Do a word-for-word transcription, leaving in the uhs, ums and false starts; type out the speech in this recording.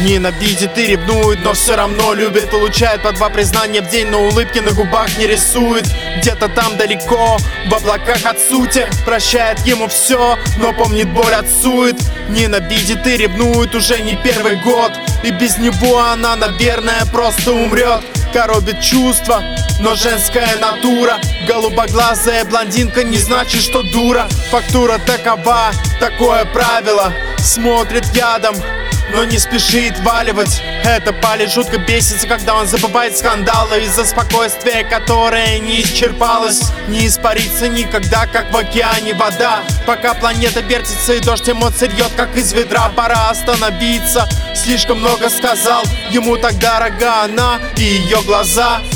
Ненавидит и ревнует, но все равно любит. Получает по два признания в день, но улыбки на губах не рисует. Где-то там далеко, в облаках от сути. Прощает ему все, но помнит боль от сует. Ненавидит и ревнует уже не первый год. И без него она, наверное, просто умрет. Коробит чувства, но женская натура. Голубоглазая блондинка не значит, что дура. Фактура такова, такое правило. Смотрит ядом, но не спешит валивать. Это палец жутко бесится, когда он забывает скандалы. Из-за спокойствия, которое не исчерпалось. Не испарится никогда, как в океане вода. Пока планета вертится и дождь эмоций льет, как из ведра. Пора остановиться, слишком много сказал. Ему так дорога она и ее глаза.